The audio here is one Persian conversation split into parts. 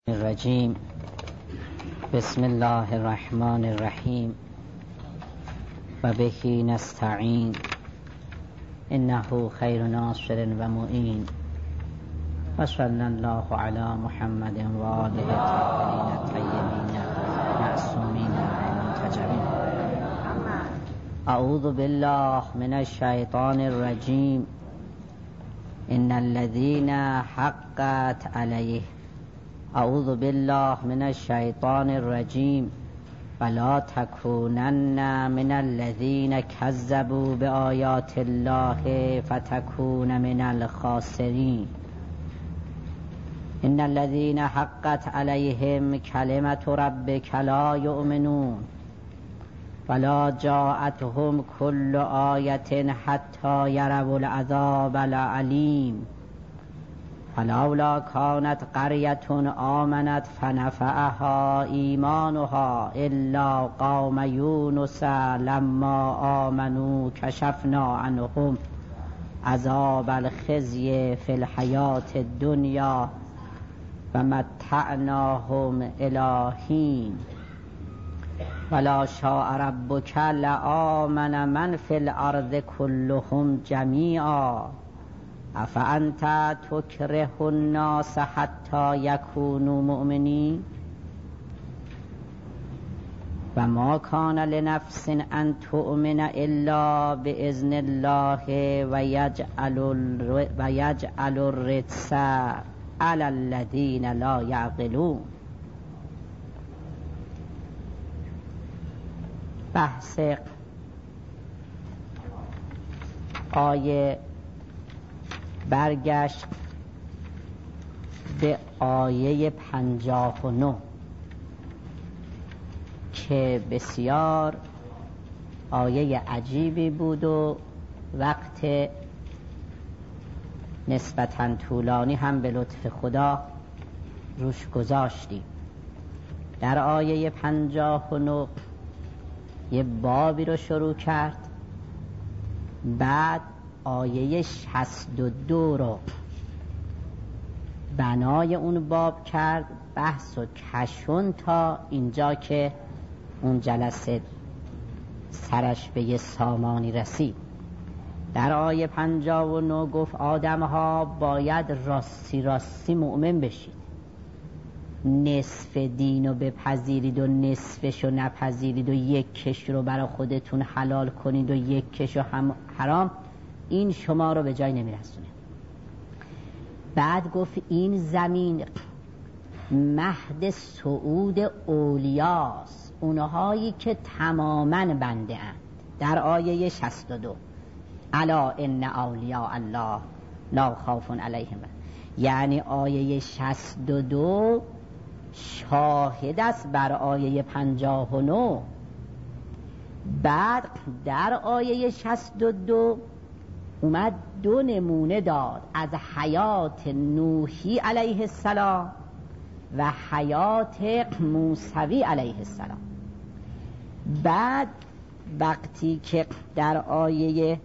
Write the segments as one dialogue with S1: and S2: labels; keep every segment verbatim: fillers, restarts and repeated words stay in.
S1: الرجیم. بسم الله الرحمن الرحیم و بهی نستعین انه خیر ناصر و معین و صلی الله علی محمد و آله الطاهرین الطیبین معصومین المنتجبین. اعوذ بالله من الشیطان الرجیم. ان الذين حقت علیه اعوذ بالله من الشیطان الرجیم ولا تکونن من الذین کذبوا بآیات الله فتکون من الخاسرین. ان الذین حقت علیهم کلمة ربک لا یؤمنون ولا جاءتهم كل آیة حتی یروا العذاب العلیم. فلولا كانت قرية آمنت فنفعها إيمانها إلا قوم يونس لما آمنوا كشفنا عنهم عذاب الخزي في الحياة الدنيا ومتعناهم إلى حين. ولا شاء ربك لآمن من في الأرض كلهم جميعا افانت تکره الناس حتی یکونوا مؤمنین و ما کان لنفس ان تؤمن الا باذن الله و یجعل و یجعل الرجس علی الذین لا یعقلون. بحث آیه برگشت به آیه پنجاه و نه که بسیار آیه عجیبی بود و وقت نسبتاً طولانی هم به لطف خدا روش گذاشتیم. در آیه پنجاه و نه یه بابی رو شروع کرد، بعد آیه شصت و دو رو بنای اون باب کرد، بحث و کشون تا اینجا که اون جلسه سرش به یه سامانی رسید. در آیه پنجاه و نه گفت آدم ها باید راستی راستی مؤمن بشید، نصف دین رو بپذیرید و نصفش رو نپذیرید و یک کش رو برای خودتون حلال کنید و یک کش رو هم حرام. این شما رو به جای نمیرسونه. بعد گفت این زمین مهد صعود اولیاست، اونهایی که تماماً بنده اند. در آیه شصت و دو الا ان اولیاء الله لا خوف علیهم، یعنی آیه شصت و دو شاهد است بر آیه پنجاه و نه. بعد در آیه شصت و دو اومد دو نمونه داد از حیات نوحی علیه السلام و حیات موسوی علیه السلام. بعد وقتی که در آیه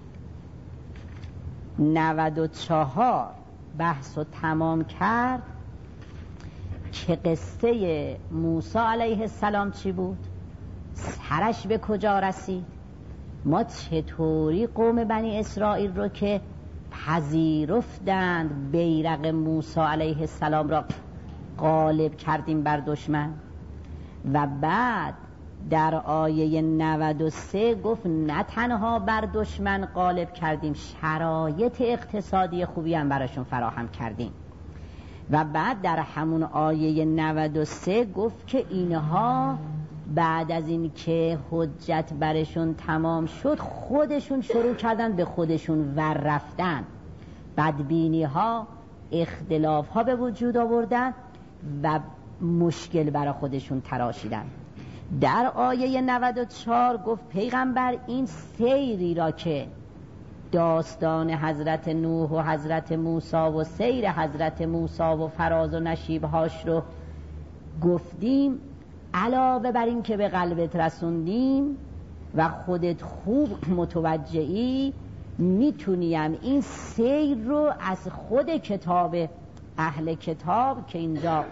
S1: نود و چهار بحث رو تمام کرد که قصه موسی علیه السلام چی بود، سرش به کجا رسید، ما چطوری قوم بنی اسرائیل رو که پذیرفتند بیرق موسی علیه السلام را غالب کردیم بر دشمن. و بعد در آیه نود و سه گفت نه تنها بر دشمن غالب کردیم، شرایط اقتصادی خوبی هم براشون فراهم کردیم. و بعد در همون آیه نود و سه گفت که اینها بعد از این که حجت برشون تمام شد خودشون شروع کردن به خودشون ور رفتن، بدبینی ها، اختلاف ها به وجود آوردن و مشکل برای خودشون تراشیدن. در آیه نود و چهار گفت پیغمبر این سیری را که داستان حضرت نوح و حضرت موسی و سیر حضرت موسی و فراز و نشیبهاش رو گفتیم، علاوه بر این که به قلبت رسوندیم و خودت خوب متوجهی، میتونیم این سیر رو از خود کتاب اهل کتاب که اینجا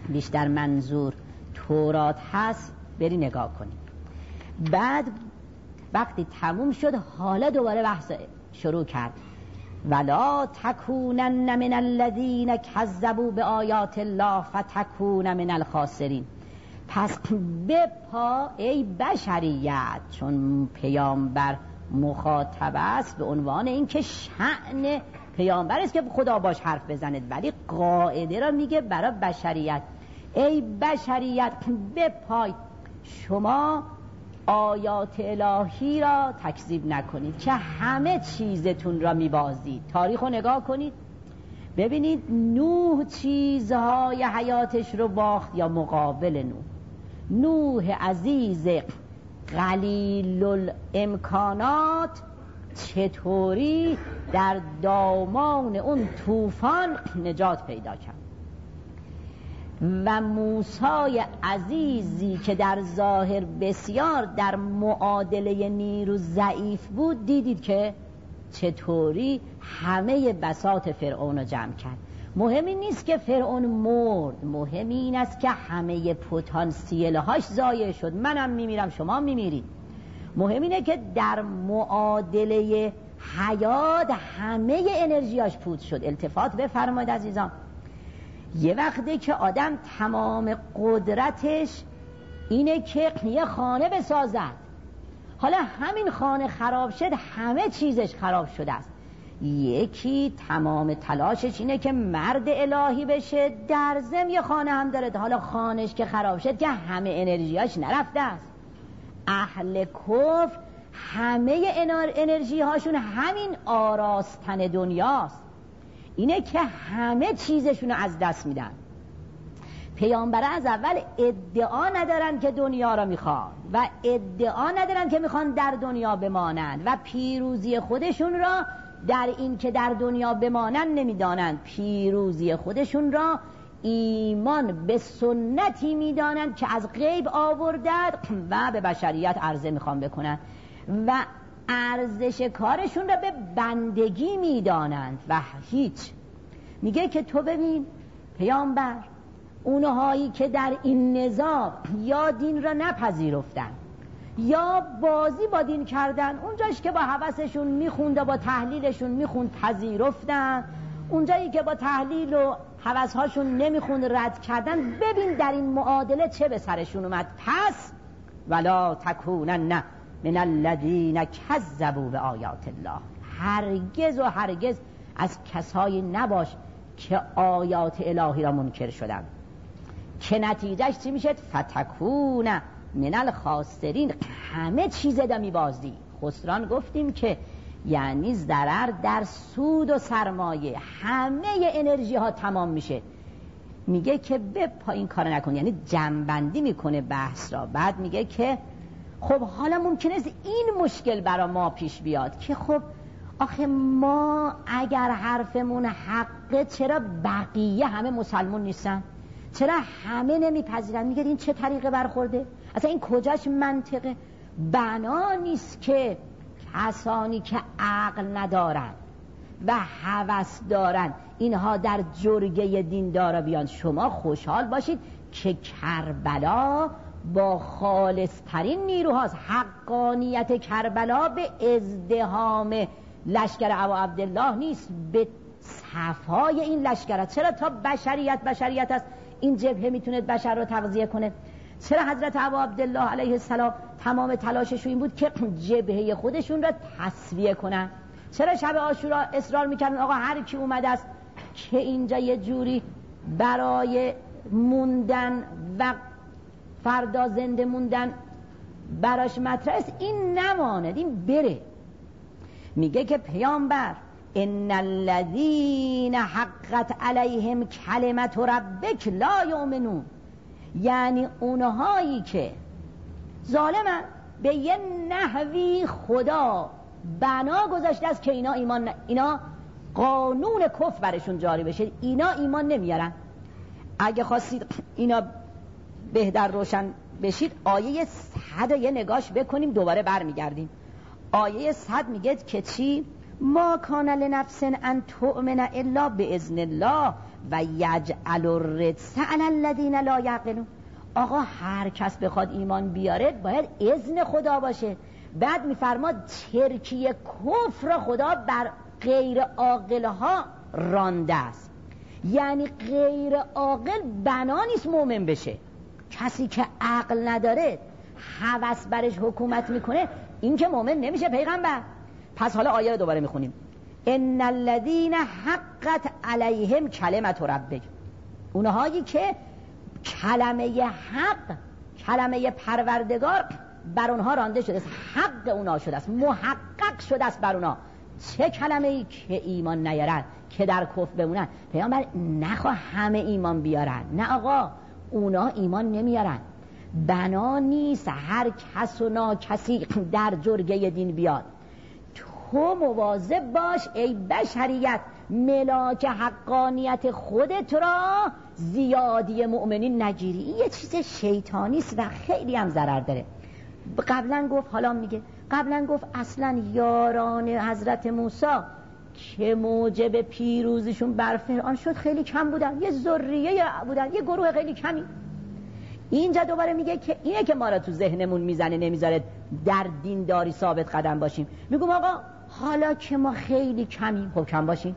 S1: بیشتر منظور تورات هست بری نگاه کنی. بعد وقتی تموم شد حالا دوباره بحث شروع کرد، ولا تکونن من الذین کذبوا بآیات الله فتکون من الخاسرین. پس بپا ای بشریت، چون پیامبر مخاطب است به عنوان اینکه شأن پیامبر است که خدا باش حرف بزند، ولی قاعده را میگه برای بشریت. ای بشریت بپای، شما آیات الهی را تکذیب نکنید که همه چیزتون را میبازید. تاریخ رو نگاه کنید ببینید نوح چیزهای حیاتش رو باخت یا مقابل نوح. نوح عزیز قلیل الامکانات چطوری در دامان اون طوفان نجات پیدا کرد، و موسی عزیزی که در ظاهر بسیار در معادله نیرو ضعیف بود، دیدید که چطوری همه بساط فرعون رو جمع کرد. مهم این نیست که فرعون مرد، مهم این است که همه پتانسیل هاش ضایع شد. منم میمیرم، شما میمیرید. مهم اینه که در معادله حیات همه انرژیاش پود شد. التفات بفرمایید عزیزان، یه وقتی که آدم تمام قدرتش اینه که یه خانه بسازد، حالا همین خانه خراب شد همه چیزش خراب شده است. یکی تمام تلاشش اینه که مرد الهی بشه، در ضمن یه خانه هم داره، حالا خانهش که خراب شد که همه انرژیاش نرفته است. اهل کفر همه انرژی هاشون همین آراستن دنیاست، اینه که همه چیزشون رو از دست میدن. پیامبر از اول ادعا ندارن که دنیا رو میخوان و ادعا ندارن که میخوان در دنیا بمانند و پیروزی خودشون را در این که در دنیا بمانند نمیدانند، پیروزی خودشون را ایمان به سنتی میدانند که از غیب آوردند و به بشریت عرضه میخوان بکنند و ارزش کارشون را به بندگی میدانند و هیچ. میگه که تو ببین پیامبر، اونهایی که در این نظام یا دین را نپذیرفتن یا بازی با دین کردن، اونجاش که با هوسشون میخوند و با تحلیلشون میخوند پذیرفتن، اونجایی که با تحلیل و هوسهاشون نمیخوند رد کردن، ببین در این معادله چه به سرشون اومد. پس ولا تکونن من الذین کذبوا بآیات الله، هرگز و هرگز از کسایی نباش که آیات الهی را منکر شدن، که نتیجهش چی میشه؟ فتکون من الخاسرین، همه چیز دا میبازی. خسران گفتیم که یعنی ضرر در سود و سرمایه، همه انرژی ها تمام میشه. میگه که بپا این کار نکن، یعنی جنبندی میکنه بحث را. بعد میگه که خب حالا ممکنه این مشکل برا ما پیش بیاد که خب آخه ما اگر حرفمون حقه چرا بقیه همه مسلمون نیستن؟ چرا همه نمیپذیرن؟ میگه این چه طریقه برخورده؟ اصلا این کجاش منطقه؟ بنا نیست که کسانی که عقل ندارن و هوس دارن اینها در جرگه دیندارا بیان. شما خوشحال باشید که کربلا با خالص ترین نیروهاست. حقانیت کربلا به ازدحام لشکر ابا عبدالله نیست، به صفای این لشکر. چرا؟ تا بشریت بشریت است، این جبهه میتونه بشر رو تغذیه کنه. چرا حضرت ابا عبدالله علیه السلام تمام تلاششون این بود که جبهه خودشون را تصفیه کنن؟ چرا شب عاشورا اصرار میکردن آقا هر کی اومده است که اینجا یه جوری برای موندن و فردا زنده موندن براش مطرح است، این نماند، این بره. میگه که پیامبر ان الذین حقت علیهم کلمت ربک لا یؤمنون، یعنی اونهایی که ظالمن به یه نحوی خدا بنا گذاشته است که اینا ایمان ن... اینا قانون کفر برشون جاری بشه، اینا ایمان نمیارن. اگه خواستید اینا بهتر روشن بشید آیه صد یه نگاش بکنیم، دوباره برمیگردیم. آیه صد میگه که چی؟ ما کان لنفس ان تؤمن الا باذن الله و یجعل الرجس علی الذین لا یعقلون. آقا هر کس بخواد ایمان بیاره باید اذن خدا باشه. بعد میفرماد ترکیه کفر را خدا بر غیر عاقلها رانده است. یعنی غیر عاقل بنا نیست مومن بشه. کسی که عقل نداره هوس برش حکومت میکنه این که مومن نمیشه پیغمبر. پس حالا آیه رو دوباره میخونیم. ان الذین حقت علیهم کلمت ربک، اونهایی که کلمه حق، کلمه پروردگار بر اونها رانده شده است، حق اونها شده است، محقق شده است بر اونها. چه کلمه ای؟ که ایمان نیارن، که در کفر بمونن. پیامبر نخواه همه ایمان بیارن، نه آقا، اونا ایمان نمیارن. بنا نیست هر کس و نا کسی در جرگه دین بیاد. تو مواظب باش ای بشریت، ملاک حقانیت خودت را زیادی مؤمنین نگیری. این یه چیز شیطانی است و خیلی هم ضرر داره. قبلا گفت، حالا میگه، قبلا گفت اصلا یاران حضرت موسی که موجب پیروزیشون بر فرعون شد خیلی کم بودن، یه ذریه بودن، یه گروه خیلی کمی. اینجا دوباره میگه که اینه که ما را تو ذهنمون میزنه، نمیذاره در دینداری ثابت قدم باشیم. میگم آقا حالا که ما خیلی کمیم، خب کم باشیم.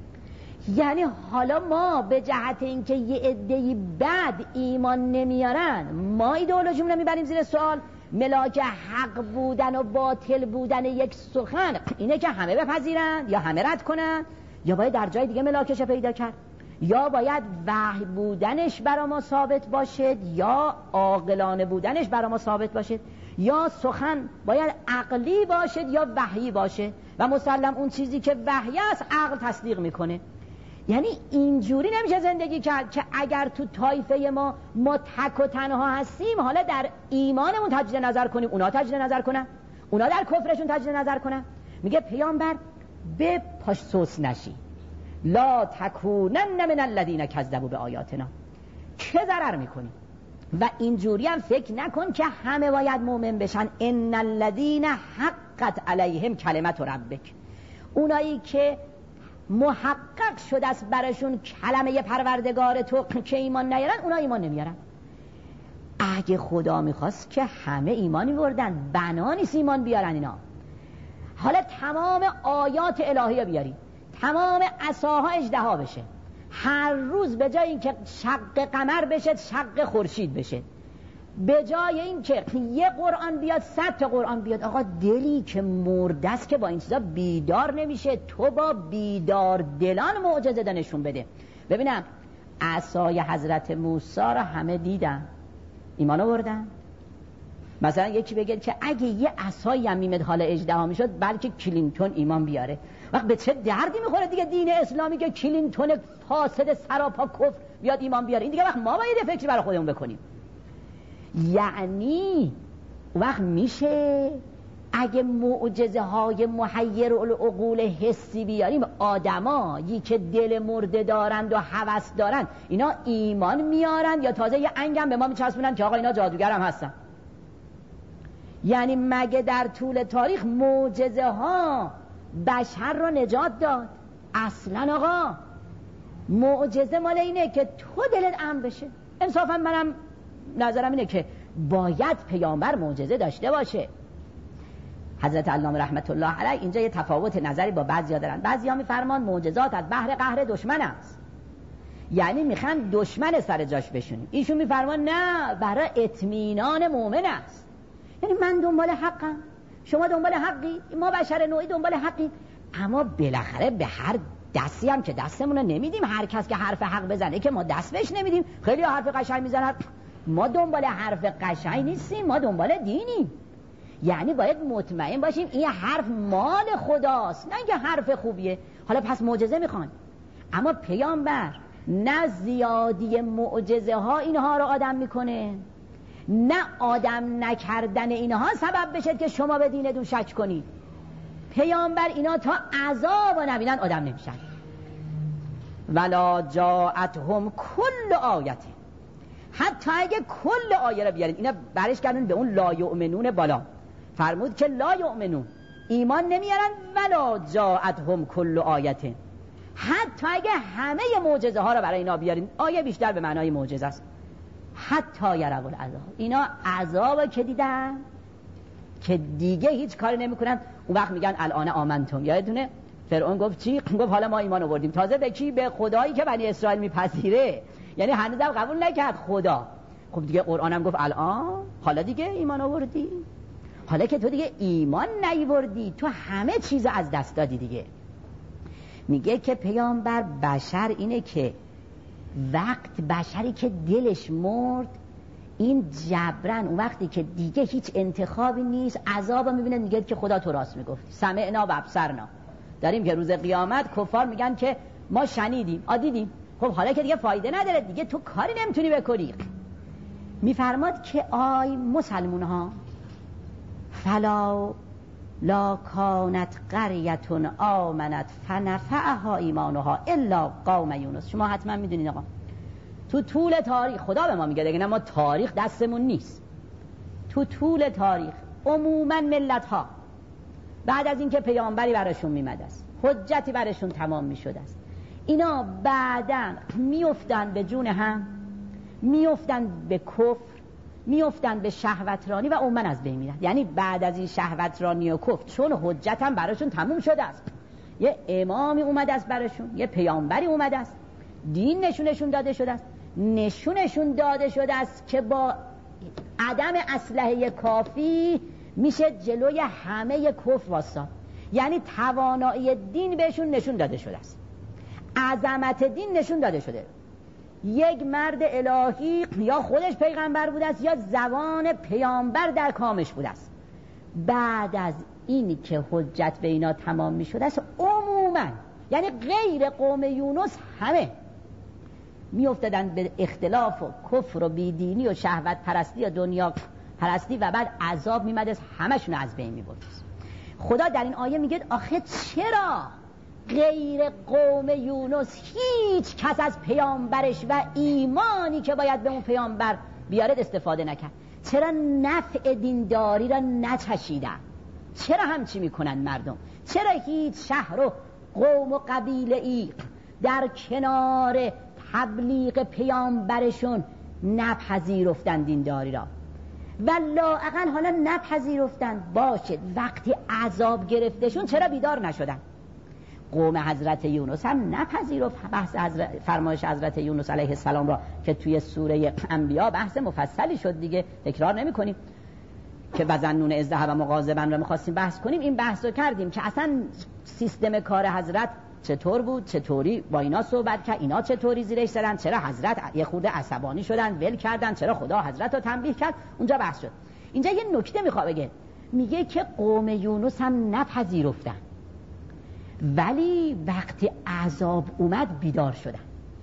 S1: یعنی حالا ما به جهت اینکه یه عده‌ای بد ایمان نمیارن، ما ایدئولوژیمون رو میبریم زیر سوال. ملاک حق بودن و باطل بودن یک سخن اینه که همه بپذیرن یا همه رد کنن، یا باید در جای دیگه ملاکش پیدا کرد، یا باید وحی بودنش برای ما ثابت باشد یا عاقلانه بودنش برای ما ثابت باشد، یا سخن باید عقلی باشد یا وحی باشه و مسلم اون چیزی که وحی است عقل تصدیق میکنه. یعنی اینجوری نمیشه زندگی کرد که اگر تو طایفه ما ما تک و تنها هستیم حالا در ایمانمون تجدید نظر کنیم، اونا تجدید نظر کنن، اونا در کفرشون تجدید نظر کنن. میگه پیامبر به پاش سوس نشی، لا تکونن من الذین کذبوا بآیاتنا. چه ضرر میکنی؟ و اینجوری هم فکر نکن که همه باید مؤمن بشن. ان الذین حقت علیهم کلمت ربک، اونایی که محقق شده است برشون کلمه پروردگار تو که ایمان نیارن، اونا ایمان نمیارن. اگه خدا میخواست که همه ایمانی بردن، بنا نیست ایمان بیارن اینا. حالا تمام آیات الهی بیاری، تمام عصاها اژدها بشه، هر روز به جای اینکه شق قمر بشه شق خورشید بشه، به جای اینکه یه قرآن بیاد صد تا قرآن بیاد. آقا دلی که مرده است که با این چیزا بیدار نمیشه. تو با بیدار دلان معجزه نشون بده. ببینم عصای حضرت موسی را همه دیدن، ایمان آوردن. مثلا یکی بگه که اگه یه عصایی هم میمد حال اژدها میشد بلکه کلینتون ایمان بیاره. وقت به چه دردی میخوره دیگه دین اسلامی که کلینتون فاسد سراپا کفر بیاد ایمان بیاره؟ این دیگه وقت ما باید فکری برای خودمون بکنیم. یعنی وقت میشه اگه معجزه های محیر العقول حسی بیاریم، آدمایی که دل مرده دارند و هوس دارند اینا ایمان میارند یا تازه یه انگم به ما میچسبونن که آقا اینا جادوگر هم هستن؟ یعنی مگه در طول تاریخ معجزه ها بشر رو نجات داد؟ اصلا آقا معجزه مال اینه که تو دلت امن بشه. انصافا منم نظرم اینه که باید پیامبر معجزه داشته باشه. حضرت علامه رحمت الله علیه اینجا یه تفاوت نظری با بعضیا دارن. بعضیا میفرمان معجزات از بحر قهر دشمن است، یعنی میخوان دشمن سر جاش بشونیم. ایشون میفرمان نه، برای اطمینان مؤمن است. یعنی من دنبال حقم، شما دنبال حقی، ما بشر نوعی دنبال حقی، اما بالاخره به هر دستی هم که دستمون رو نمیدیم. هر کس که حرف حق بزنه که ما دست بهش نمیدیم. خیلی حرف قشنگ میزنن، ما دنبال حرف قشنگ نیستیم، ما دنبال دینیم. یعنی باید مطمئن باشیم این حرف مال خداست، نه اینکه حرف خوبیه. حالا پس معجزه میخوان، اما پیامبر نه زیادی معجزه ها اینها رو آدم میکنه، نه آدم نکردن اینها سبب بشه که شما به دین دو شک کنید. پیامبر اینا تا عذاب و نبینن آدم نمیشن. ولا جاءتهم کل آیت، حتی اگه کل آیه رو بیارید، اینا برش کردن به اون لا یؤمنون بالا، فرمود که لا یؤمنون ایمان نمیارن. ولا جاءتهم کل آیت، حتی اگه همه معجزه ها رو برای اینا بیارین، آیه بیشتر به معنای معجزه است، حتی یروا العذاب، اینا عذاب که دیدن که دیگه هیچ کاری نمیکنن، اون وقت میگن الان آمنتم. یادتونه فرعون گفت چی؟ گفت حالا ما ایمان آوردیم. تازه به کی؟ به خدایی که بنی اسرائیل میپذیره، یعنی هنوزم قبول نکرد خدا. خب دیگه قرآن هم گفت الان، حالا دیگه ایمان آوردی، حالا که تو دیگه ایمان نیوردی، تو همه چیز از دست دادی دیگه. میگه که پیامبر بشر اینه که وقت بشری که دلش مرد، این جبران اون وقتی که دیگه هیچ انتخابی نیست، عذاب میبینه، میگه که خدا تو راست میگفتی، سمعنا و ابصرنا. داریم که روز قیامت کفار میگن که ما شنیدیم، آ دیدیم. خب حالا که دیگه فایده نداره، دیگه تو کاری نمیتونی بکنی. میفرماد که آی مسلمون ها، فلا لا کانت قریة آمنت فنفعها ایمانها الا قوم یونس. شما حتما میدونید آقا، تو طول تاریخ، خدا به ما میگه دیگه، نه ما تاریخ دستمون نیست، تو طول تاریخ عموما ملت ها بعد از اینکه پیامبری براشون میمد است، حجتی براشون تمام میشد است، اینا بعداً میافتن به جون هم، میافتن به کفر، میافتن به شهوترانی و عموما از بین میرن. یعنی بعد از این شهوترانی و کفر، چون حجت هم براشون تموم شده است، یه امامی اومده است براشون، یه پیامبری اومده است، دین نشونشون داده شده است، نشونشون داده شده است که با عدم اسلحه کافی میشه جلوی همه کفر واسطاد. یعنی توانایی دین بهشون نشون داده شده است، عظمت دین نشون داده شده. یک مرد الهی یا خودش پیغمبر بوده است یا زبان پیامبر در کامش بوده است. بعد از این که حجت به اینا تمام می شده است، عموما یعنی غیر قوم یونس همه می افتادن به اختلاف و کفر و بیدینی و شهوت پرستی و دنیا پرستی و بعد عذاب می مدست، همشون از بین می برد. خدا در این آیه میگه آخه چرا غیر قوم یونس هیچ کس از پیامبرش و ایمانی که باید به اون پیامبر بیارد استفاده نکرد؟ چرا نفع دینداری را نچشیدن؟ چرا همچی میکنن مردم؟ چرا هیچ شهر و قوم و قبیله ای در کنار تبلیغ پیامبرشون نپذیرفتن دینداری را؟ و لااقل حالا نپذیرفتن باشه، وقتی عذاب گرفتشون چرا بیدار نشدن؟ قوم حضرت یونس هم نپذیرفت بحث حضرت فرمایش حضرت یونس علیه السلام را که توی سوره انبیا بحث مفصلی شد دیگه، تکرار نمی کنیم که وزنون از ذهب مغاضبا را می‌خواستیم بحث کنیم. این بحث رو کردیم که اصلا سیستم کار حضرت چطور بود، چطوری با اینا صحبت کرد، اینا چطوری زیرش زدن، چرا حضرت یه خورده عصبانی شدن ول کردن، چرا خدا حضرت رو تنبیه کرد، اونجا بحث شد. اینجا یه نکته میخواد بگه، میگه که قوم یونس هم نپذیرفتن ولی وقتی عذاب اومد بیدار شدن.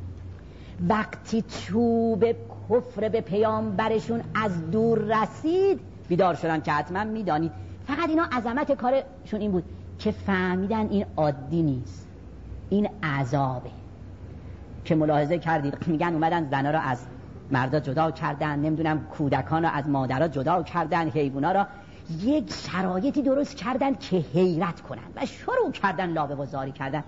S1: وقتی چوب کفر به پیامبرشون از دور رسید بیدار شدن، که حتما میدانید. فقط اینا عظمت کارشون این بود که فهمیدن این عادی نیست، این عذابه. که ملاحظه کردید میگن اومدن زنا را از مردا جدا کردن، نمیدونم کودکان را از مادرها جدا کردن، حیوونا را یک شرایطی درست کردن که حیرت کنن و شروع کردن لابه و زاری کردن.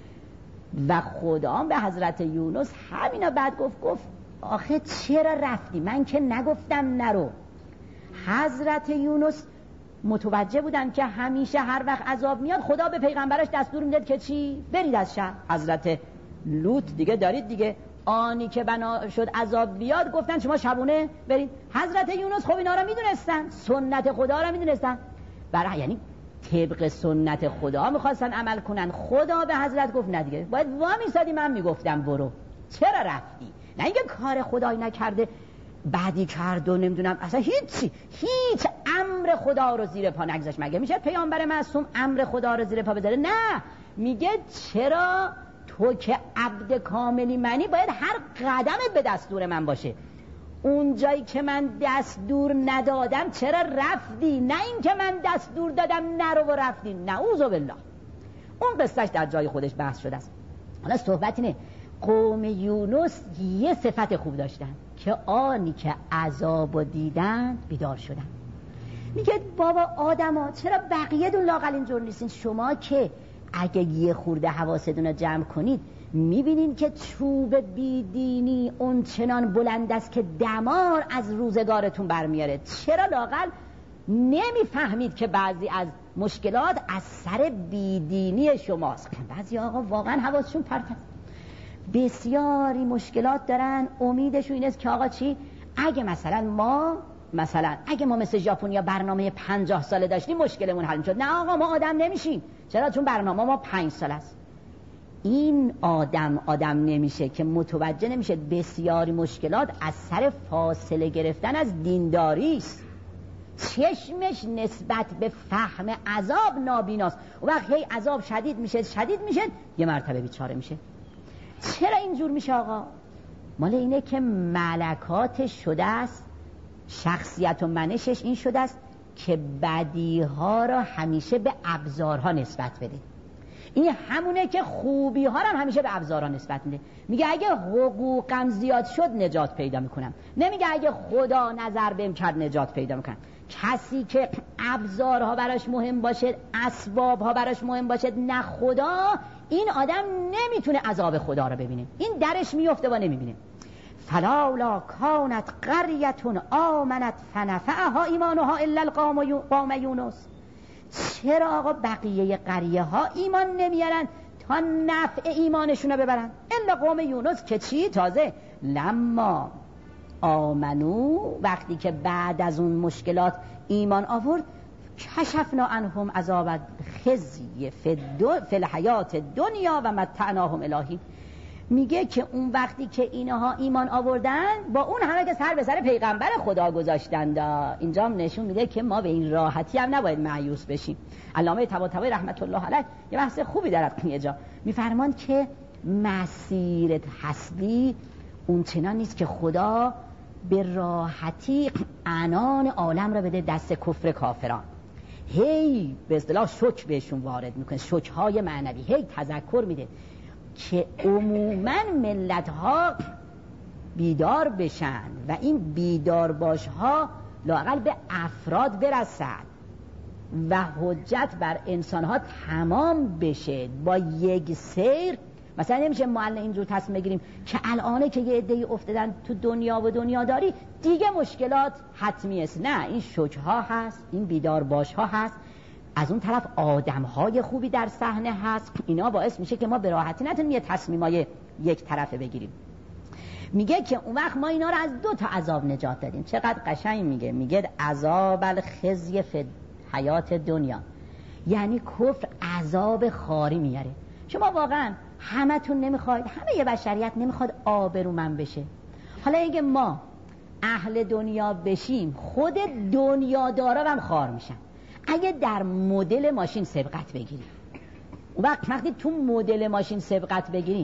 S1: و خدا به حضرت یونس همینا بعد گفت گفت آخه چرا رفتی؟ من که نگفتم نرو. حضرت یونس متوجه بودن که همیشه هر وقت عذاب میاد خدا به پیغمبرش دستور میداد که چی؟ برید از شهر. حضرت لوط دیگه دارید دیگه، آنی که بنا شد عذاب بیاد گفتن شما شبونه برید. حضرت یونس خب اینا رو میدونستن، سنت خدا رو میدونستن، برای یعنی طبق سنت خدا میخواستن عمل کنن. خدا به حضرت گفت نه دیگه باید وامیستادی، من میگفتم برو، چرا رفتی؟ نه اینکه کار خدایی نکرده بعدی کرد و نمیدونم اصلا هیچی، هیچ امر خدا رو زیر پا نگذاشت. مگه میشه پیامبر معصوم امر خدا رو زیر پا بذاره؟ نه، میگه چرا تو که عبد کاملی منی باید هر قدمت به دستور من باشه. اون جایی که من دستور ندادم چرا رفتی؟ نه این که من دستور دادم نرو و رفتی. نعوذ بالله. اون قصهش در جای خودش بحث شده است. حالا صحبت اینه قوم یونس یه صفت خوب داشتن که آنی که عذابو دیدن بیدار شدن. میگه بابا آدما چرا بقیه دون لااقل اینجور نیستین؟ شما که اگه یه خورده حواستون رو جمع کنید میبینین که چوب بیدینی اون چنان بلند است که دمار از روزگارتون برمیاره. چرا لااقل نمیفهمید که بعضی از مشکلات از سر بیدینی شماست؟ بعضی آقا واقعا حواسشون پرت است، بسیاری مشکلات دارن، امیدشون این است که آقا چی؟ اگه مثلا ما مثلا اگه ما مثل ژاپنیا برنامه پنجاه ساله داشتیم مشکلمون حل میشد. نه آقا، ما آدم نمیشیم. چرا؟ چون برنامه ما پنج سال است. این آدم آدم نمیشه که متوجه نمیشه بسیاری مشکلات از سر فاصله گرفتن از دینداری است. چشمش نسبت به فهم عذاب نابیناست. و وقتی هی عذاب شدید میشه شدید میشه یه مرتبه بیچاره میشه. چرا اینجور میشه آقا؟ مال اینه که ملکاتش شده است، شخصیت و منشش این شده است که بدیها را همیشه به ابزارها نسبت بده. این همونه که خوبی ها هم همیشه به ابزارها نسبت میده. میگه اگه حقوقم زیاد شد نجات پیدا میکنم، نمیگه اگه خدا نظر بهم کرد نجات پیدا میکنم. کسی که ابزارها براش مهم باشه، اسبابها براش مهم باشه، نه خدا، این آدم نمیتونه عذاب خدا رو ببینه. این درش میفته و نمیبینه. فلولا کانت قریة آمنت فنفعها ایمانها الا القوم یونس. چرا آقا بقیه قریه ها ایمان نمیارن تا نفع ایمانشون رو ببرن؟ الا قوم یونس که چی؟ تازه لما آمنو، وقتی که بعد از اون مشکلات ایمان آورد، کشفنا عنهم عذاب خزی فی الحیات دنیا و متعناهم الهی. میگه که اون وقتی که اینها ایمان آوردن با اون همه که سر به سر پیغمبر خدا گذاشتند، اینجا هم نشون میده که ما به این راحتی هم نباید مایوس بشیم. علامه طباطبایی رحمت الله علیه یه بحث خوبی دارد یه جا میفرمان که مسیر هستی اون چنان نیست که خدا به راحتی عنان عالم را بده دست کفر کافران، هی به اصطلاح شوک بهشون وارد میکنه، شوک‌های معنوی، هی تذکر میده که عموما ملت ها بیدار بشن و این بیدار باش ها لااقل به افراد برسد و حجت بر انسان ها تمام بشه با یک سیر. مثلا نمیشه ما الان اینجور تصمیم بگیریم که الانه که یه عده‌ای افتادن تو دنیا و دنیا داری دیگه مشکلات حتمی است. نه، این شوک ها هست، این بیدار باش ها هست، از اون طرف آدم های خوبی در صحنه هست. اینا باعث میشه که ما به راحتی نتونیم یه تصمیمای یک طرفه بگیریم. میگه که اون وقت ما اینا رو از دو تا عذاب نجات دادیم. چقدر قشنگ میگه، میگه عذاب الخزی فی حیات دنیا، یعنی کفر عذاب خاری میاره. شما واقعا همتون نمیخواید، همه یه بشریت نمیخواد آبرومند بشه. حالا اگه ما اهل دنیا بشیم خود دنیادارا هم خار میشن. اگه در مدل ماشین سبقت بگیریم، اون وقت وقتی تو مدل ماشین سبقت بگیریم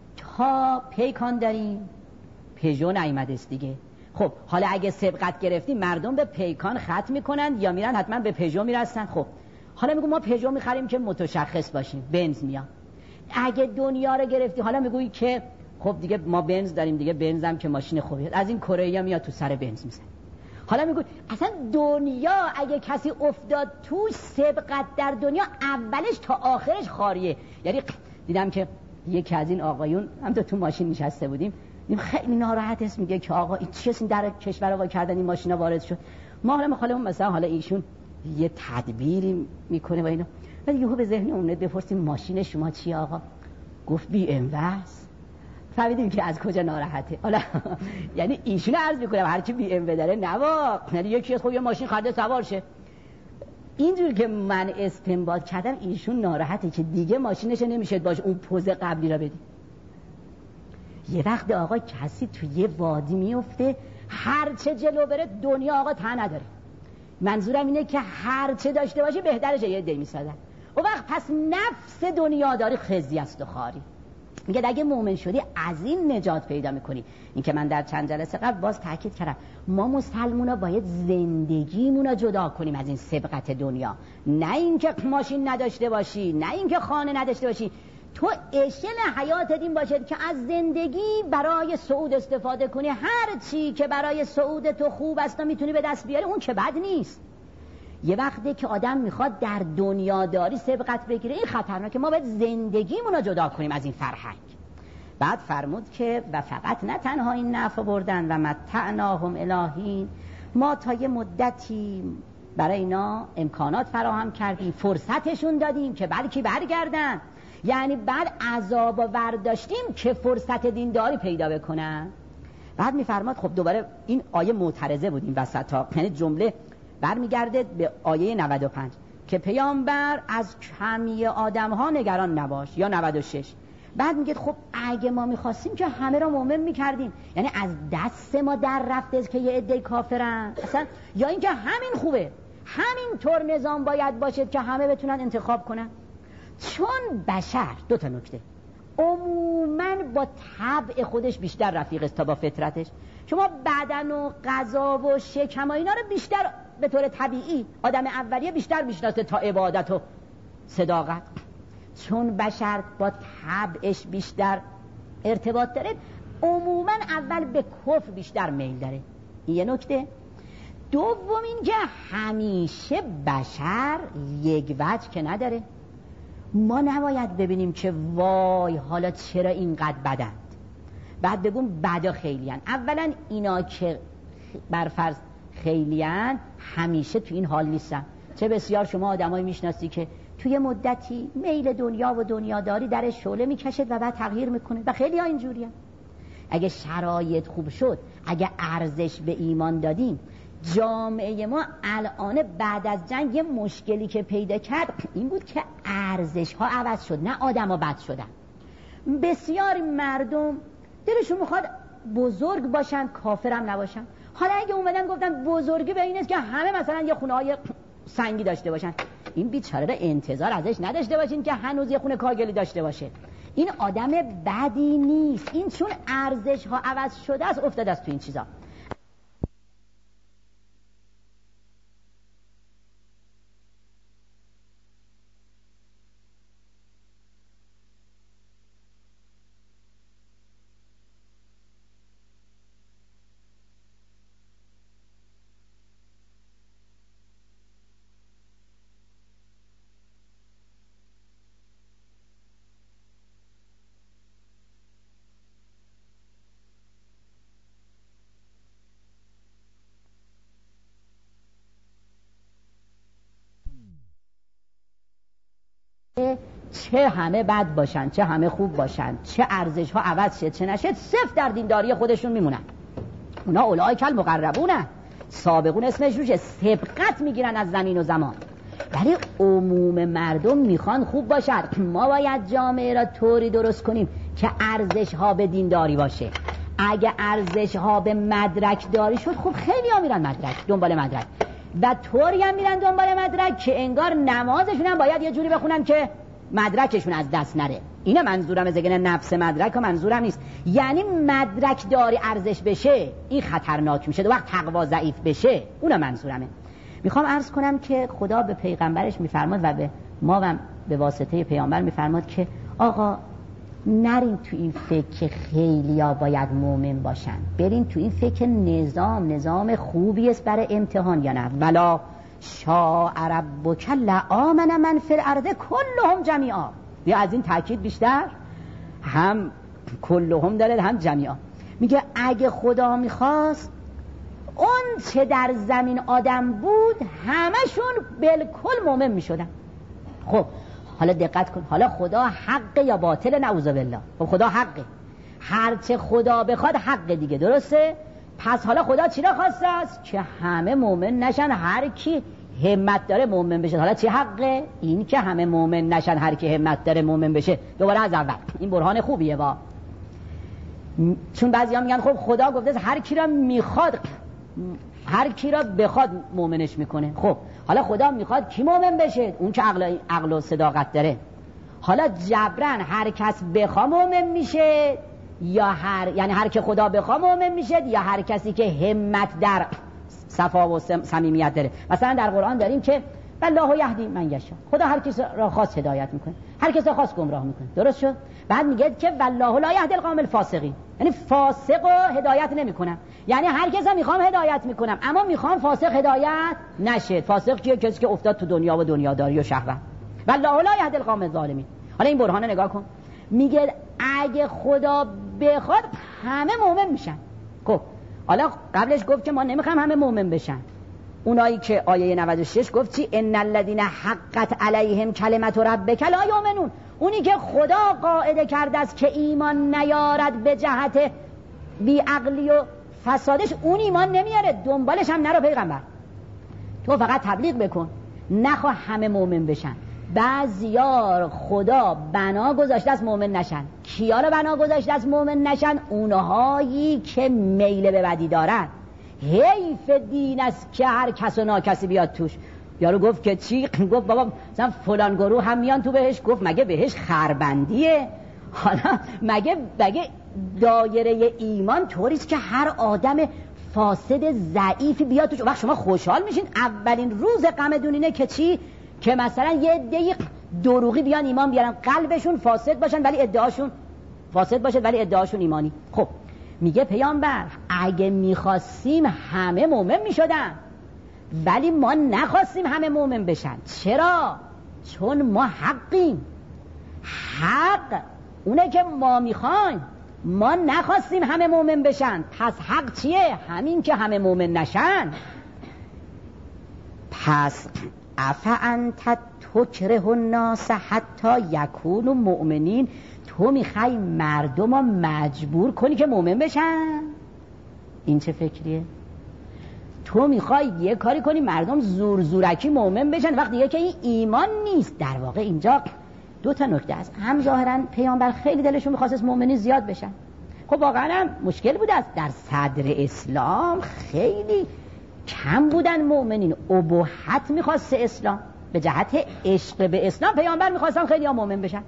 S1: تا پیکان داریم، پژو نیامده است دیگه. خب حالا اگه سبقت گرفتیم مردم به پیکان ختم میکنن یا میرن حتما به پژو میرسن. خب حالا میگو ما پژو میخریم که متشخص باشیم، بنز میاد. اگه دنیا رو گرفتی حالا میگویی که خب دیگه ما بنز داریم دیگه، بنز هم که ماشین خوبیه، از این کره میاد تو سر بنز میزنه. حالا میگوی اصلا دنیا اگه کسی افتاد تو سبقت در دنیا اولش تا آخرش خاریه. یعنی دیدم که یکی از این آقایون هم تو ماشین نشسته بودیم، خیلی ناراحت است، میگه که آقا این چیه در کشور آقا کردن این ماشینا وارد شد. ما حالا میخوایم مثلا حالا ایشون یه تدبیری میکنه و اینا، ولی یهو به ذهن اون بپرسیم ماشین شما چیه آقا؟ گفت بی ام وست. فهمیدیم که از کجا ناراحته. حالا یعنی ایشون عرض میکنم هر کی بی ام و داره نوا، یعنی یکی از خب یه ماشین خریده سوار شه. اینجور که من استنباط کردم ایشون ناراحته که دیگه ماشینش نمیشه باشه اون پوز قبلی را بدی. یه وقت آقا کسی تو یه وادی میفته، هر چه جلو بره دنیا آقا ته نداره. منظورم اینه که هر چه داشته باشه بهترشه یه دی میسازن. اون وقت پس نفس دنیا داری خزی است و خاری. میگه اگه مؤمن شدی از این نجات پیدا میکنی. این که من در چند جلسه قبل باز تاکید کردم، ما مسلمونا باید زندگیمونو جدا کنیم از این سبقت دنیا. نه اینکه ماشین نداشته باشی، نه اینکه خانه نداشته باشی، تو اشل حیاتت این باشد که از زندگی برای صعود استفاده کنی. هر چی که برای صعود تو خوب است و میتونی به دست بیاری اون که بد نیست. یه وقته که آدم میخواد در دنیاداری سبقت بگیره، این خطرناکه. ما باید زندگیمون رو جدا کنیم از این فرهنگ. بعد فرمود که و فقط نه تنها این نفع بردن و متعناهم الهین، ما تا یه مدتی برای اینا امکانات فراهم کردیم، فرصتشون دادیم که بلکه برگردن، یعنی بعد عذاب و برداشتیم که فرصت دینداری پیدا بکنن. بعد میفرماد خب دوباره این آیه معترضه بود این وسط ها، یعنی جمله برمیگرده به آیه نود و پنج که پیامبر از کمی آدم ها نگران نباش، یا نود و شش. بعد میگه خب اگه ما میخواستیم که همه را مؤمن میکردیم، یعنی از دست ما در رفته که یه عده کافرن اصلا، یا اینکه همین خوبه، همین طور نظام باید باشد که همه بتونن انتخاب کنن. چون بشر دو تا نکته عموماً با طبع خودش بیشتر رفیق است تا با فطرتش. شما بدن و غذا و شکم و اینا رو بیشتر به طور طبیعی آدم اولیه بیشتر میشناسه تا عبادت و صداقت. چون بشر با طبعش بیشتر ارتباط داره، عموماً اول به کفر بیشتر میل داره. این یه نکته. دوم اینکه همیشه بشر یک وجه که نداره. ما نباید ببینیم که وای حالا چرا اینقدر بدند، بعد بگم بدا خیلیان. اولا اینا که برفرض خیلیان همیشه تو این حال نیستن. چه بسیار شما آدمایی میشناسی که توی مدتی میل دنیا و دنیاداری درش شعله میکشد و بعد تغییر میکنه، و خیلی ها اینجوری هم. اگه شرایط خوب شد، اگه ارزش به ایمان دادیم، جامعه ما الان بعد از جنگ یه مشکلی که پیدا کرد این بود که ارزش ها عوض شد، نه آدم ها بد شدن. بسیار مردم دلشون میخواد بزرگ باشن، کافرم نباشن. حالا اگه اومدن گفتن بزرگی به این است که همه مثلا یه خونه های سنگی داشته باشن، این بیچاره را انتظار ازش نداشته باشین که هنوز یه خونه کاگلی داشته باشه. این آدم بدی نیست، این چون ارزش ها عوض شده است افتاده است تو این چیزا. چه همه بد باشن، چه همه خوب باشن، چه ارزش ها عوض شد چه نشد، صفر در دینداری خودشون میمونن. اونا اولئک المقربونه، سابقون اسمش روشه، سبقت میگیرن از زمین و زمان. ولی عموم مردم میخوان خوب باشن. ما باید جامعه را طوری درست کنیم که ارزش ها به دینداری باشه. اگه ارزش ها به مدرک داری شد، خب خیلی ها میرن مدرک، دنبال مدرک، و طوری هم میرن دنبال مدرک که انگار نمازشون هم باید یه جوری بخونن که مدرکشون از دست نره. اینه منظورم از اگه نفس مدرک و منظورم نیست، یعنی مدرک داری ارزش بشه این خطرناک میشه، دو وقت تقوا ضعیف بشه، اونم منظورمه. میخوام عرض کنم که خدا به پیغمبرش میفرماد و به ما هم به واسطه پیامبر میفرماد که آقا نرین تو این فکر که خیلی ها باید مومن باشن، برین تو این فکر نظام نظام خوبی است برای امتحان یا نه. ولا شاء ربک لآمن من فی الارض کلهم جمیعا. یا از این تاکید بیشتر، هم کلهم داره هم جمیعا. میگه اگه خدا میخواست اون چه در زمین آدم بود همشون بالکل مومن میشدن. خب حالا دقت کن، حالا خدا حق یا باطل؟ نعوذ بالله. خب خدا حقه، هرچه خدا بخواد حق دیگه، درسته؟ پس حالا خدا چی را خواسته است؟ که همه مومن نشن، هر کی همت داره مومن بشه. حالا چی حقه؟ این که همه مومن نشن، هر کی همت داره مومن بشه. دوباره از اول، این برهان خوبیه با، چون بعضی ها میگن خب خدا گفته هر کی را میخواد، هر کی را بخواد مومنش میکنه. خب حالا خدا میخواد کی مومن بشه؟ اون که عقل عقل و صداقت داره. حالا جبران هر کس بخواد مومن میشه، یا هر یعنی هر که خدا بخواد مومن میشه، یا هر کسی که همت در صفا و صمیمیت داره. مثلا در قرآن داریم که والله یهدی من یشاء، خدا هر کس را خواست هدایت میکنه، هر کس را خواست گمراه میکنه. درست شد؟ بعد میگه که والله لا یهدی القوم الفاسقین، یعنی فاسق رو هدایت نمیکنم. یعنی هر کس هم میخوام هدایت میکنم، اما میخوام فاسق هدایت نشه. فاسق کیه؟ کسی که افتاد تو دنیا و دنیاداری و شهوت. والله لا یهدی القوم الظالمین. حالا این برهان نگاه کن، میگه اگه خدا بخواد همه مؤمن میشن. خب حالا قبلش گفت که ما نمیخوام همه مؤمن بشن. اونایی که آیه نود و شش گفت چی؟ ان الذين حقت علیهم کلمت ربک لا یؤمنون. اونی که خدا قاعده کرده است که ایمان نیارد به جهت بیعقلی و فسادش، اون ایمان نمیاره، دنبالش هم نرو پیغمبر. تو فقط تبلیغ بکن، نخواه همه مؤمن بشن. بعضیار خدا بنا گذاشته از مؤمن نشن. کیا رو بنا گذاشته از مؤمن نشن؟ اونهایی که میل به بدی دارن. حیف دین است که هر کس و ناکسی بیاد توش. یارو گفت که چی؟ گفت بابا مثلا فلان گروه هم میان تو بهش. گفت مگه بهش خربندیه؟ حالا مگه مگه دایره ایمان طوریست که هر آدم فاسد ضعیفی بیاد توش؟ وقت شما خوشحال میشین اولین روز غمتون اینه که چی؟ که مثلا یه عده دروغی بیان ایمان بیارن، قلبشون فاسد باشن ولی ادعاشون فاسد باشه ولی ادعاشون ایمانی. خب میگه پیامبر اگه میخواستیم همه مؤمن میشدن، ولی ما نخواستیم همه مؤمن بشن. چرا؟ چون ما حقیم. حق اونه که ما میخوایم. ما نخواستیم همه مؤمن بشن، پس حق چیه؟ همین که همه مؤمن نشن. پس افا انت تکره الناس حتی یکونوا مؤمنین. تو میخوای مردم رو مجبور کنی که مؤمن بشن؟ این چه فکریه؟ تو میخوای یه کاری کنی مردم زور زورکی مؤمن بشن وقتی یه که این ایمان نیست. در واقع اینجا دو تا نکته است. هم ظاهرا پیامبر خیلی دلشون میخواست مؤمنین زیاد بشن. خب واقعا هم مشکل بود است در صدر اسلام خیلی کم بودن مؤمنین. اباحت میخواست اسلام، به جهت عشق به اسلام پیامبر میخواستن خیلی ها مؤمن بشن.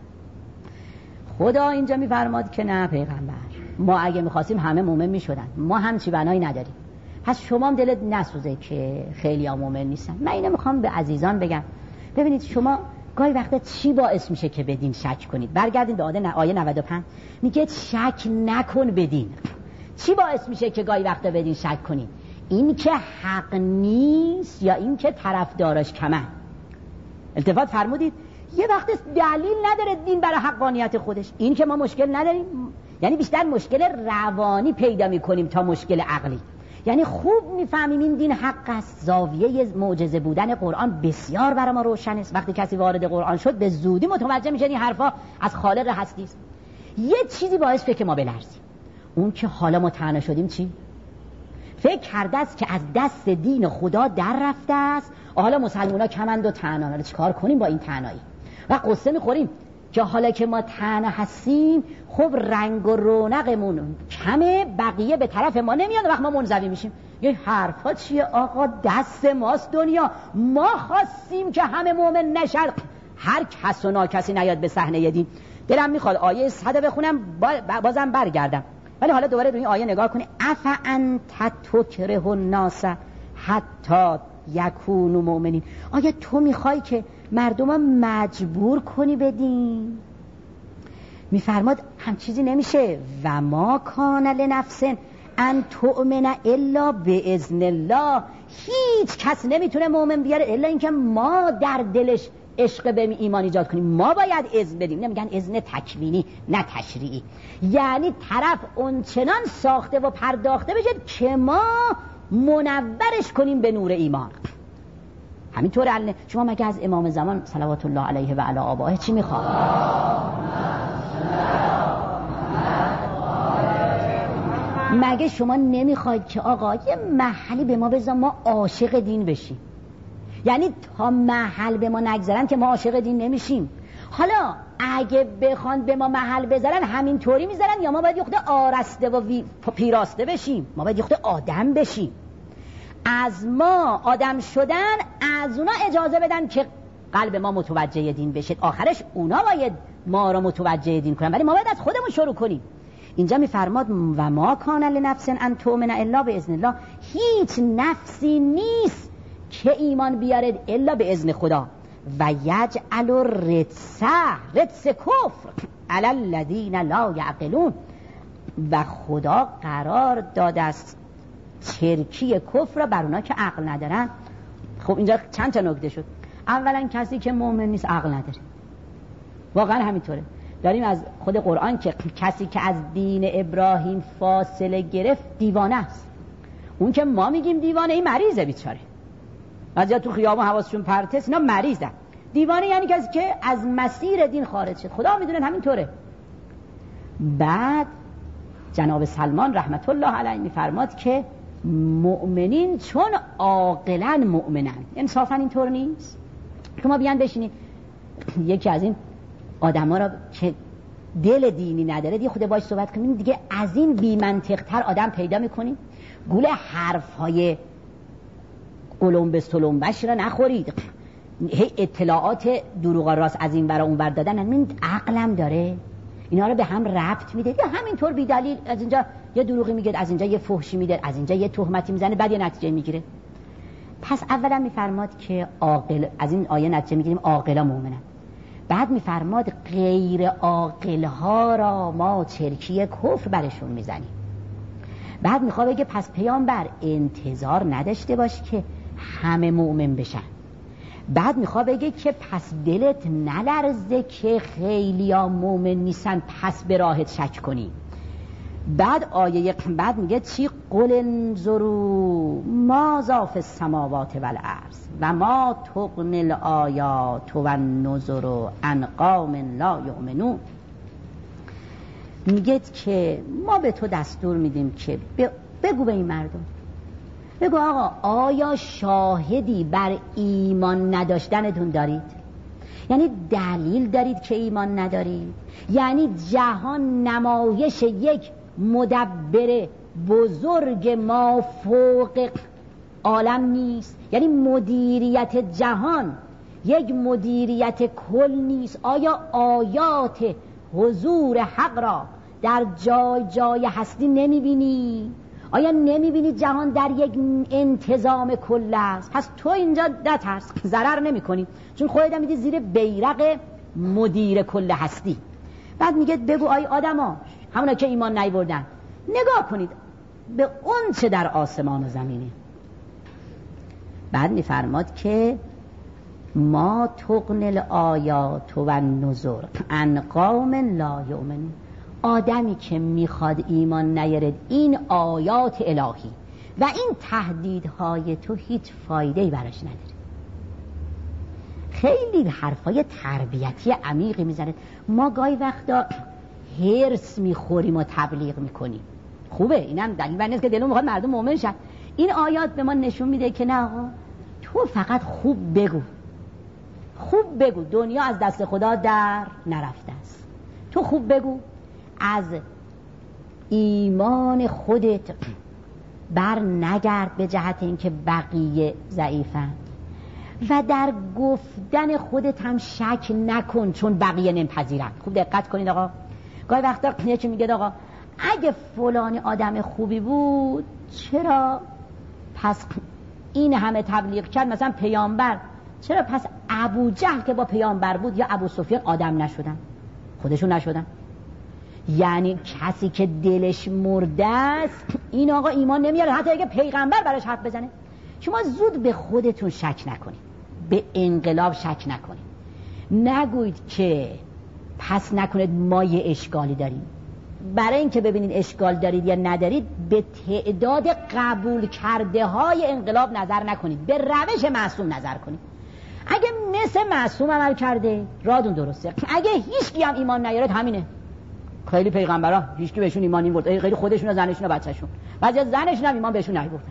S1: خدا اینجا میفرماد که نه پیغمبر، ما اگه میخواستیم همه مؤمن میشدن، ما هم چی بنایی نداریم. پس شما هم دلت نسوزه که خیلی ها مؤمن نیستن. من اینو میخوام به عزیزان بگم. ببینید شما گاهی وقتا چی باعث میشه که بدین شک کنید؟ برگردین به آیه نود و پنج، میگه شک نکن بدین. چی باعث میشه که گاهی وقتا بدین شک کنید؟ این که حق نیست یا این که طرفداراش کمن؟ التفات فرمودید یه وقت دلیل نداره دین برای حقانیت خودش. این که ما مشکل نداریم، یعنی بیشتر مشکل روانی پیدا میکنیم تا مشکل عقلی. یعنی خوب میفهمیم این دین حق است. زاویه معجزه بودن قرآن بسیار برای ما روشن است. وقتی کسی وارد قرآن شد به زودی متوجه میشه این حرفا از خالق هستی است. یه چیزی باعث بشه که ما بلرزیم، اون که حالا ما طعنه شدیم. چی؟ فکر کرده است که از دست دین خدا در رفته است. حالا مسلمونا کمند و طعنه، چیکار کنیم با این طعنایی؟ و قصه میخوریم که حالا که ما طعنه هستیم، خب رنگ و رونقمون کمه، بقیه به طرف ما نمیاد، وقت ما منزوی میشیم. یه حرفا چیه آقا؟ دست ماست دنیا. ما خواستیم که همه مؤمن نشن، هر کس و ناکسی نیاد به صحنه دین. دلم میخواد آیه صد بخونم بازم برگردم، ولی حالا دوباره روی این آیه نگاه کنی. افا انت تکره الناس حتی یکونوا مؤمنین. آیا تو میخوای که مردم مجبور کنی بدین؟ میفرماد هم چیزی نمیشه. و ما کان لنفس ان تؤمن الا باذن الله. هیچ کس نمیتونه مؤمن بیاره الا اینکه ما در دلش عشق به ایمان ایجاد کنیم. ما باید اذن بدیم. نمیگن اذن تکوینی نه تشریعی، یعنی طرف اونچنان ساخته و پرداخته بشه که ما منورش کنیم به نور ایمان. همینطور الان شما مگه از امام زمان صلوات الله علیه و علی آبائه چی میخواد؟ مگه شما نمیخواید که آقا یه محلی به ما بذار ما عاشق دین بشیم؟ یعنی تا محل به ما نگذارن که ما عاشق دین نمیشیم. حالا اگه بخوان به ما محل بذارن همین طوری میذارن یا ما باید یخته آرسته و پیراسته بشیم؟ ما باید یخته آدم بشیم. از ما آدم شدن، از اونا اجازه بدن که قلب ما متوجه دین بشه. آخرش اونا باید ما را متوجه دین کنن، ولی ما باید از خودمون شروع کنیم. اینجا میفرماد و ما کان لنفس ان تؤمن الا باذن الله. هیچ نفسی نیست که ایمان بیاره الا به اذن خدا. و یجعل الرجس، رجس کفر، علی الذین لا یعقلون. و خدا قرار داده است چرکی کفر را بر اونا که عقل ندارن. خب اینجا چند تا نکته شد. اولا کسی که مؤمن نیست عقل نداره، واقعا همینطوره. داریم از خود قرآن که کسی که از دین ابراهیم فاصله گرفت دیوانه است. اون که ما میگیم دیوانه، این مریضه بیچاره. بعضیا تو خیابون حواسشون پرته است، اینا مریضن. دیوانه یعنی کسی که از مسیر دین خارج شد. خدا میدونه همینطوره. بعد جناب سلمان رحمت الله علیه میفرماد که مؤمنین چون عاقلن مؤمنن. انصافا اینطور نیست که ما بیان بشینیم یکی از این آدما را که دل دینی نداره دیگه خود باش صحبت کنیم، دیگه از این بی منطق تر آدم پیدا میکنیم. گول حرف های قلمبه سلمبش را نخورید. هی اطلاعات دروغ راست از این برا اون بر دادن، من عقلم داره اینا رو به هم ربط میده یا همینطور بی دلیل از اینجا یه دروغی میگه، از اینجا یه فحشی میده، از اینجا یه تهمتی میزنه، بعد یه نتیجه میگیره. پس اولا میفرماد که عاقل، از این آیه نتیجه میگیریم عاقلا مؤمنن. بعد میفرماد غیر عاقل‌ها را ما چرکی کفر برشون میزنیم. بعد میخواد بگه پس پیامبر انتظار نداشته باش که همه مؤمن بشن. بعد میخواد بگه که پس دلت نلرزه که خیلی ها مؤمن نیستن پس به راهت شک کنی. بعد آیه بعد میگه چی؟ قل انظروا ماذا فی السماوات والارض و ما تغنی الآیات و النذر عن قوم لا یؤمنون. میگه که ما به تو دستور میدیم که بگو به این مردم، بگو آقا آیا شاهدی بر ایمان نداشتنتون دارید؟ یعنی دلیل دارید که ایمان ندارید؟ یعنی جهان نمایش یک مدبر بزرگ ما فوق عالم نیست؟ یعنی مدیریت جهان یک مدیریت کل نیست؟ آیا آیات حضور حق را در جای جای هستی نمیبینی؟ آیا نمیبینی جهان در یک انتظام کل است؟ پس تو اینجا نترس، ضرر نمی کنی، چون خودت میدی زیر بیرق مدیر کل هستی. بعد میگه بگو آی آدما، همونا که ایمان نیاوردن، نگاه کنید به اون چه در آسمان و زمینه. بعد میفرماد که ما تغنی الآیات و النذر عن قوم لا یؤمنون. آدمی که میخواد ایمان نیارد این آیات الهی و این تهدیدهای تو هیچ فایده‌ای براش نداره. خیلی حرفای تربیتی عمیقی میزنه. ما گاهی وقتا هرس میخوریم و تبلیغ میکنیم، خوبه، اینم دلیل بر نیست که دلمون میخواد مردم مؤمن شن. این آیات به ما نشون میده که نه آقا، تو فقط خوب بگو، خوب بگو دنیا از دست خدا در نرفته است. تو خوب بگو، از ایمان خودت بر نگرد به جهت اینکه بقیه ضعیفن و در گفتن خودت هم شک نکن چون بقیه نمیپذیرن. خوب دقت کنید آقا، گاهی وقتا یکی میگه آقا اگه فلانی آدم خوبی بود چرا پس این همه تبلیغ کرد؟ مثلا پیامبر، چرا پس ابو جهل که با پیامبر بود یا ابو سفیان آدم نشدن؟ خودشون نشدن؟ یعنی کسی که دلش مرده است این آقا ایمان نمیاره حتی اگه پیغمبر براش حرف بزنه. شما زود به خودتون شک نکنید، به انقلاب شک نکنید، نگوید که پس نکنید ما یه اشکالی داریم. برای اینکه ببینید اشکال دارید یا ندارید به تعداد قبول کرده های انقلاب نظر نکنید، به روش معصوم نظر کنید. اگه مثل معصوم عمل کرده رادون درسته، اگه هیچ کی هم ایمان نیارد همینه. خیلی پیغمبرا هیچ کی بهشون ایمان نمی‌آورد، خیلی خودشون و زنشون و بچه‌شون، بعضی از زنشون هم ایمان بهشون نیاوردن.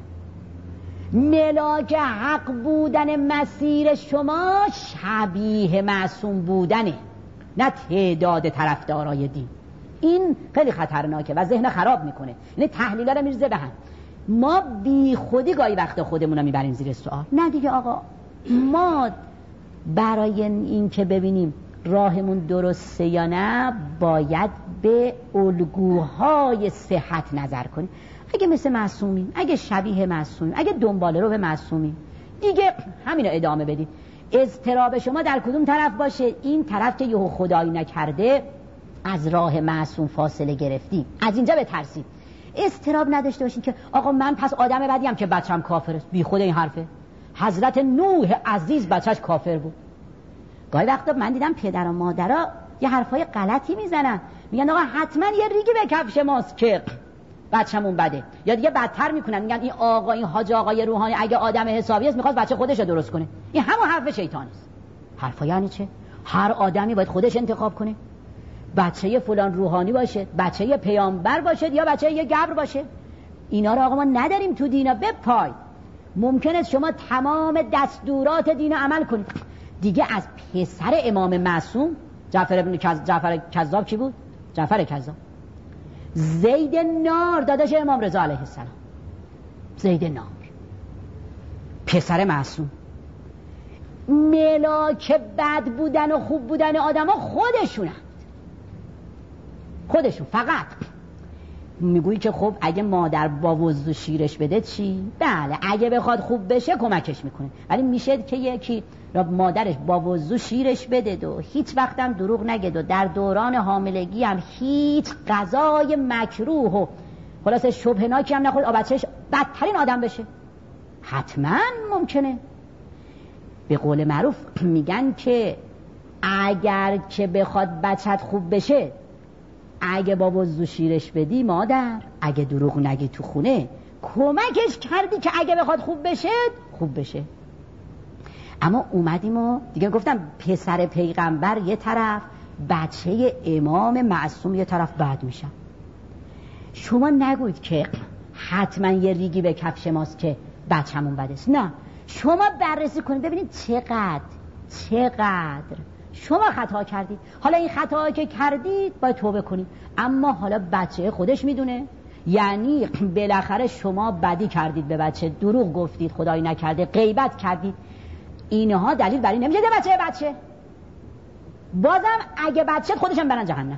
S1: ملاک حق بودن مسیر شما شبیه معصوم بودنه، نه تعداد طرفدارای دین. این خیلی خطرناکه و ذهن خراب میکنه. یعنی تحلیلا رو میریزه به هم. ما بی خودی گاهی وقتا خودمون رو میبریم زیر سوال. نه دیگه آقا، ما برای این که ببینیم راهمون درسته یا نه باید به الگوهای صحت نظر کنیم. اگه مثل معصومیم، اگه شبیه معصومیم، اگه دنباله رو به معصومیم، دیگه همین رو ادامه بدید. اضطراب شما در کدوم طرف باشه؟ این طرف که یهو خدایی نکرده از راه معصوم فاصله گرفتیم، از اینجا بترسید. استراب نداشته باشین که آقا من پس آدم بدیم که بچم کافر است. بی خود این حرفه. حضرت نوح عزیز بچهش کافر بود. گاهی وقتا من دیدم پدر و مادرها یه حرفای غلطی میزنن، میگن آقا حتما یه ریگی به کفش ماست که بچه‌مون بده، یا دیگه بدتر میکنن، میگن این آقا این حاج آقای روحانی اگه آدم حسابی است میخواد بچه خودش رو درست کنه. این همون حرف شیطان است. حرفا یعنی چه؟ هر آدمی باید خودش انتخاب کنه، بچه فلان روحانی باشه، بچه پیامبر باشه، یا بچه یه گبر باشه. اینا رو آقا ما نداریم تو دینا. بپای ممکنه شما تمام دستورات دین عمل کنید. دیگه از پسر امام معصوم جعفر ابن کز... جعفر کذاب کی بود؟ جعفر کذاب. زید نار داداش امام رضا علیه السلام. زید نار پسر معصوم. ملاک بد بودن و خوب بودن آدم ها خودشونند، خودشون. فقط میگویی که خب اگه مادر با وضو شیرش بده چی؟ بله اگه بخواد خوب بشه کمکش میکنه، ولی میشه که یکی را مادرش با وضو شیرش بده و هیچ وقتم دروغ نگه و در دوران حاملگی هم هیچ غذای مکروه و خلاصه شبهناکی هم نخورد، بچهش بدترین آدم بشه؟ حتما ممکنه. به قول معروف میگن که اگر که بخواد بچت خوب بشه، اگه با وضو شیرش بدی مادر، اگه دروغ نگی تو خونه، کمکش کردی که اگه بخواد خوب بشه خوب بشه. اما اومدیم و دیگه گفتم پسر پیغمبر یه طرف، بچه امام معصوم یه طرف بد میشن. شما نگوید که حتما یه ریگی به کفش ماست که بچه‌مون بده است. نه، شما بررسی کنید ببینید چقدر چقدر شما خطا کردید. حالا این خطا که کردید باید توبه کنید، اما حالا بچه خودش میدونه. یعنی بالاخره شما بدی کردید به بچه، دروغ گفتید، خدایی نکرده غیبت کردید، اینها دلیل بر این نمیشه ده بچه بچه بازم اگه بچه خودشم برن جهنم.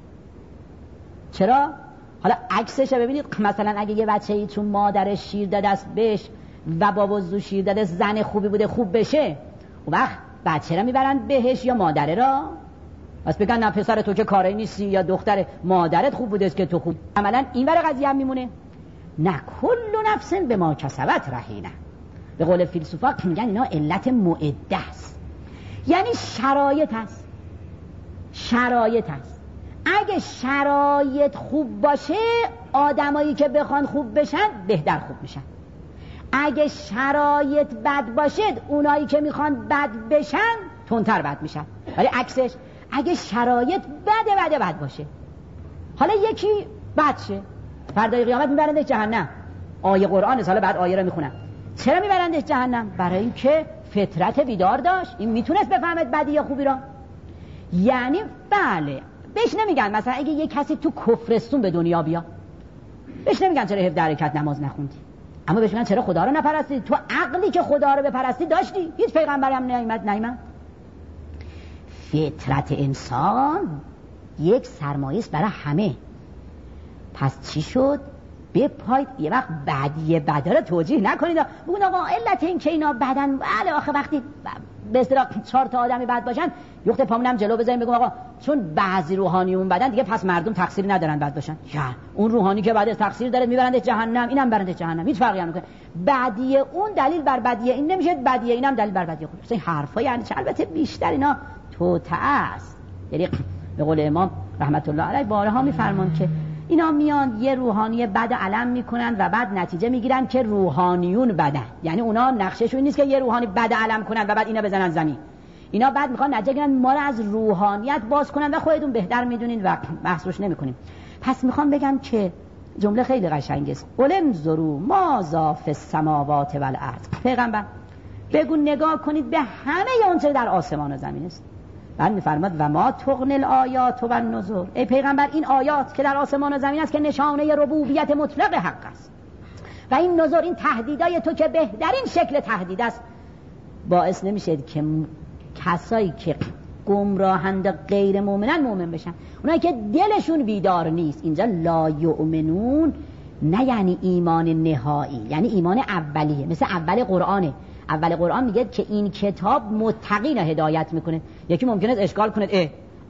S1: چرا؟ حالا عکسش ببینید، مثلا اگه یه بچه‌ای چون مادرش شیر داده است بهش و با وضو شیر داده زن خوبی بوده خوب بشه، اون وقت بچه را میبرن بهش یا مادره را؟ بس بگن نه پسر تو که کاری نیستی، یا دختر مادرت خوب بوده است که تو خوب. عملا این ور قضیه هم میمونه. نه کل نفس به ما کسبت رهینه. به قول فیلسوفا میگن اینا علت معده است، یعنی شرایط است. شرایط است. اگه شرایط خوب باشه آدمایی که بخوان خوب بشن بهتر خوب میشن. اگه شرایط بد باشه اونایی که میخوان بد بشن تندتر بد میشن. ولی عکسش اگه شرایط بده بده بد باشه، حالا یکی بد شه، فردای قیامت میبرندش جهنم. آیه قرآن سال بعد آیه رو میخونم. چرا میبرندش جهنم؟ برای اینکه فطرت بیدار داشت، این میتونست بفهمد بدی یا خوبی را. یعنی بله بهش نمیگن مثلا اگه یه کسی تو کفرستون به دنیا بیا، بهش نمیگن چرا هفده حرکت نماز نخوندی، اما بهش میگن چرا خدا رو نپرستی، تو عقلی که خدا رو بپرستی داشتی، هیچ پیغمبری هم نیامد نیامد. فطرت انسان یک سرمایه است برای همه. پس چی شد؟ بپاید یه وقت بدیه بده رو توجیه نکنید، بگون آقا علت این که اینا بدن، بله آخه وقتی به اصطلاح چهار تا آدمی بد باشن یخت پامونم جلو بزنیم بگم آقا چون بعضی روحانیون بدن دیگه پس مردم تقصیری ندارن بد باشن. یا اون روحانی که بعد تقصیر داره میبرنده جهنم، اینم برنده جهنم، هیچ فرقی نمیکنه. بدیه اون دلیل بر بدیه این نمیشه، بدیه اینم دلیل بر بدیه خود. این حرفا یعنی چه؟ البته بیشتر اینا توطئه است. یعنی به قول امام رحمت الله علیه بارها میفرمان که اینا میان یه روحانی بد علم میکنن و بعد نتیجه میگیرن که روحانیون بدن. یعنی اونا نقشهشون نیست که یه روحانی بد علم کنن و بعد اینا بزنن زمین. اینا بعد میخوان نتیجه گیرن ما رو از روحانیت باز کنن و خودتون بهتر میدونین و بحث روش نمیکنیم. پس میخوام بگم که جمله خیلی قشنگه است. قل انظروا ماذا فی السماوات والارض. پیغمبر بگو نگاه کنید به همه اون چه در آسمان و زمین است. بعد میفرماد و ما تغنی الآیات و النذر. ای پیغمبر این آیات که در آسمان و زمین است که نشانه ربوبیت مطلق حق است، و این نذر این تهدیدای تو که بهترین شکل تهدید است، باعث نمیشه که کسایی که گمراهند غیر مؤمنن مؤمن بشن. اونایی که دلشون بیدار نیست، اینجا لا یؤمنون نه یعنی ایمان نهایی، یعنی ایمان اولیه، مثل اول قرآنه. اول قرآن میگه که این کتاب متقین هدایت میکنه. یکی ممکنه اشکال کنه اه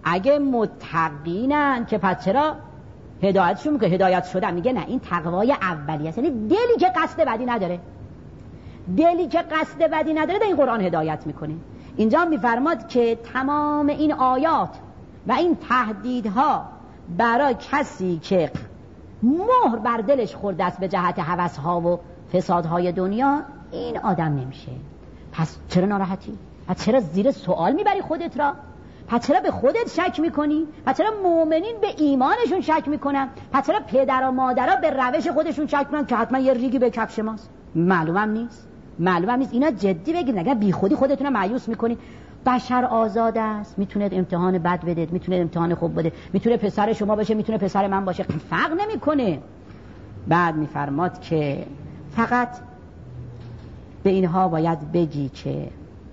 S1: اگه متقینن که پس چرا هدایتشون میکنه؟ هدایت شدن. میگه نه، این تقوای اولیه است، یعنی دلی که قصد بدی نداره، دلی که قصد بدی نداره در این قرآن هدایت میکنه. اینجا میفرماد که تمام این آیات و این تهدیدها برای کسی که مهر بر دلش خورده است به جهت هوسها و فسادهای دنیا، این آدم نمیشه. پس چرا ناراحتی؟ پس چرا زیر سوال میبری خودت را؟ پس چرا به خودت شک میکنی؟ پس چرا مؤمنین به ایمانشون شک میکنن؟ پس چرا پدر و مادرها به روش خودشون شک میکنن که حتما یه ریگی به کفش ماست؟ معلومم نیست، معلومم نیست. اینا جدی بگید، نگه بی خودی خودتون مایوس میکنی. بشر آزاد است، میتونه امتحان بد بده، میتونه امتحان خوب بده، میتونه پسر شما باشه، میتونه پسر من باشه، فرق نمیکنه. بعد میفرماد که فقط به اینها باید بگی که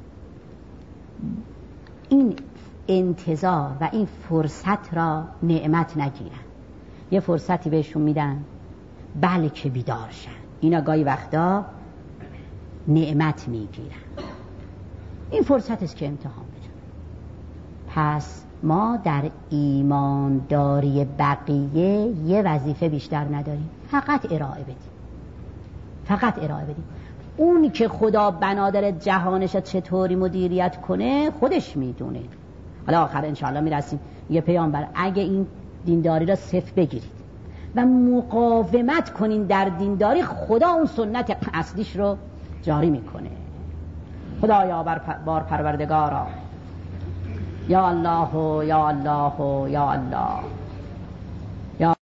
S1: این انتظار و این فرصت را نعمت نگیرن. یه فرصتی بهشون میدن بلکه بیدار شن، اینا گاهی وقتا نعمت میگیرن. این فرصت است که امتحان بده. پس ما در ایمانداری بقیه یه وظیفه بیشتر نداریم، فقط ارائه بدیم، فقط ارائه بدیم. اون که خدا بنادر جهانش چطوری مدیریت کنه خودش میدونه. حالا آخر انشاءالله میرسیم. یه پیامبر اگه این دینداری را صفر بگیرید و مقاومت کنین در دینداری، خدا اون سنت اصلیش رو جاری میکنه. خدایا بار پروردگارا، یا الله یا الله یا الله.